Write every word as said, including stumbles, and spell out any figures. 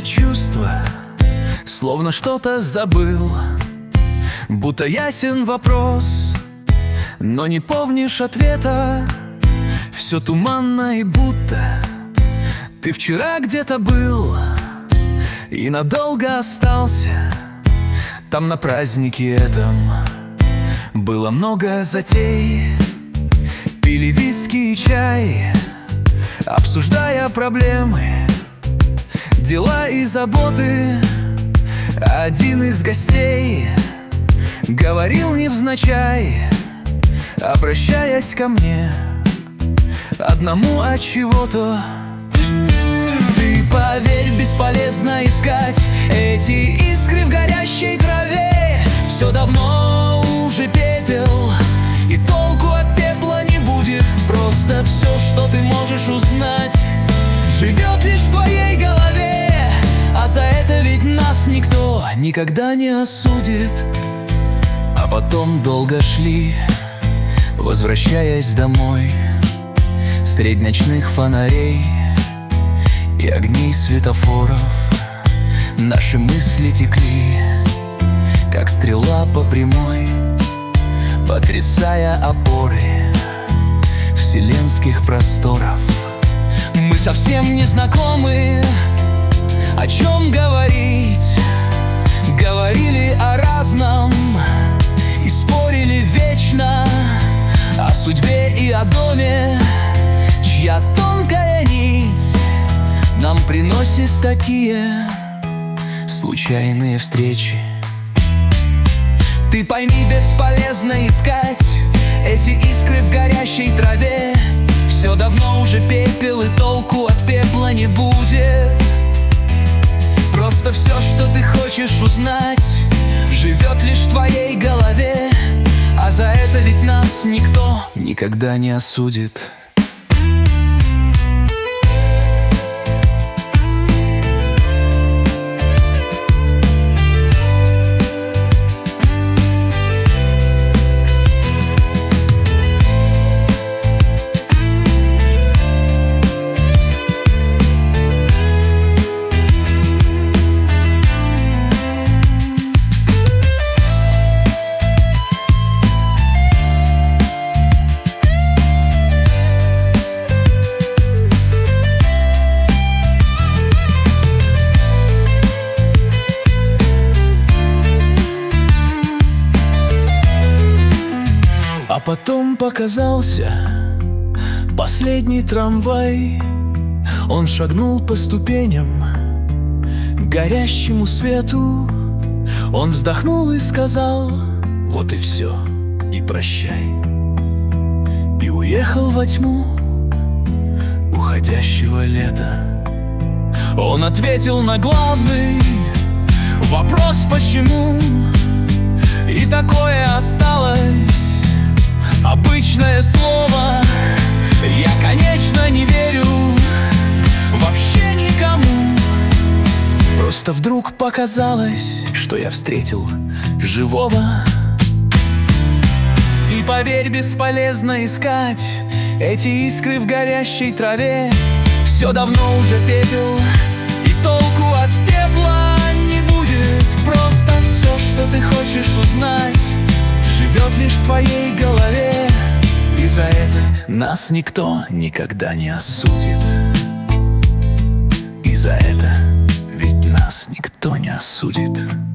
чувство, словно что-то забыл. Будто ясен вопрос, но не помнишь ответа. Все туманно и будто ты вчера где-то был и надолго остался. Там на празднике этом было много затей. Пили виски и чай, обсуждая проблемы, дела и заботы. Один из гостей говорил невзначай, обращаясь ко мне одному от чего-то: ты поверь, бесполезно искать эти искры в горящей траве. Все давно уже пепел, и толку от пепла не будет. Просто все, что ты можешь узнать, живет лишь в твоей голове. А за это ведь нас никто никогда не осудит. А потом долго шли, возвращаясь домой, средь ночных фонарей и огней светофоров. Наши мысли текли, как стрела по прямой, потрясая опоры вселенских просторов. Мы совсем не знакомы, о чем говорить. Говорили о разном и спорили вечно о судьбе и о доме, чья тонкая нить нам приносит такие случайные встречи. Ты пойми, бесполезно искать эти искры в горящей траве. Все давно уже пепел, и толку от пепла не будет. Просто все, что ты хочешь узнать, живет лишь в твоей голове. А за это ведь нас никто никогда не осудит. А потом показался последний трамвай. Он шагнул по ступеням к горящему свету. Он вздохнул и сказал: вот и все, и прощай. И уехал во тьму уходящего лета. Он ответил на главный вопрос: почему? И такое осталось обычное слово. Я, конечно, не верю вообще никому. Просто вдруг показалось, что я встретил живого. И поверь, бесполезно искать эти искры в горящей траве. Все давно уже пепел, и толку от пепла не будет. Просто все, что ты хочешь узнать, живет лишь в твоей голове. И за это нас никто никогда не осудит. И за это ведь нас никто не осудит.